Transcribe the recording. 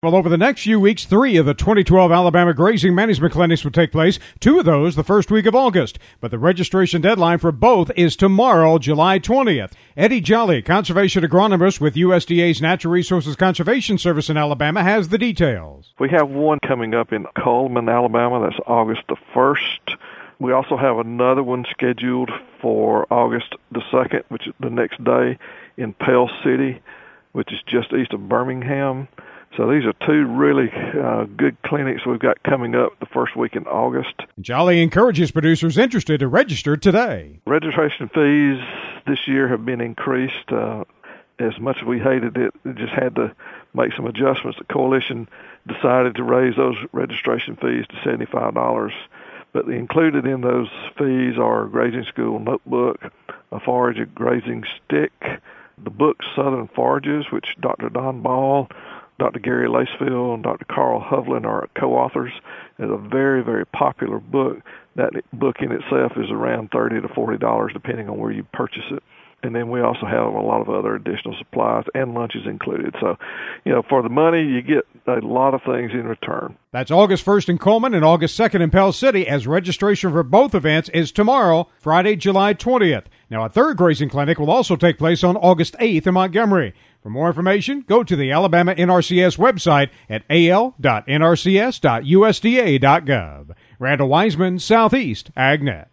Well, over the next few weeks, 3 of the 2012 Alabama Grazing Management Clinics will take place, 2 of those the first week of August. But the registration deadline for both is tomorrow, July 20th. Eddie Jolly, conservation agronomist with USDA's Natural Resources Conservation Service in Alabama, has the details. We have one coming up in Coleman, Alabama. That's August the 1st. We also have another one scheduled for August the 2nd, which is the next day, in Pell City, which is just east of Birmingham. So these are 2 really good clinics we've got coming up the first week in August. Jolly encourages producers interested to register today. Registration fees this year have been increased. As much as we hated it, we just had to make some adjustments. The coalition decided to raise those registration fees to $75. But included in those fees are a grazing school notebook, a forage and grazing stick, the book Southern Forages, which Dr. Don Ball, Dr. Gary Lacefield, and Dr. Carl Hovland are co-authors. It's a very, very popular book. That book in itself is around $30 to $40, depending on where you purchase it. And then we also have a lot of other additional supplies and lunches included. So, for the money, you get a lot of things in return. That's August 1st in Coleman and August 2nd in Pell City, as registration for both events is tomorrow, Friday, July 20th. Now, a third grazing clinic will also take place on August 8th in Montgomery. For more information, go to the Alabama NRCS website at al.nrcs.usda.gov. Randall Wiseman, Southeast AgNet.